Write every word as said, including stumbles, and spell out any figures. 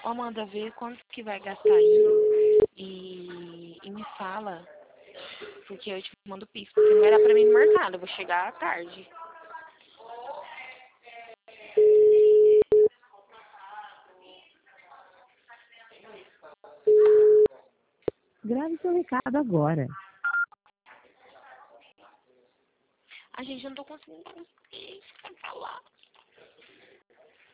Ó, Amanda, vê quanto que vai gastar aí e, e me fala, porque eu te mando o Pix, porque não vai dar pra mim no mercado, eu vou chegar à tarde. Grave seu recado agora. A gente, eu não tô conseguindo falar.